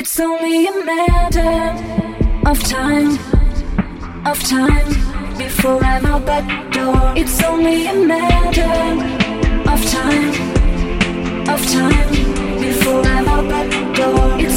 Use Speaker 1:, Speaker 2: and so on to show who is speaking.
Speaker 1: It's only a matter of time before I'm out that door. It's only a matter of time before I'm out that door. It's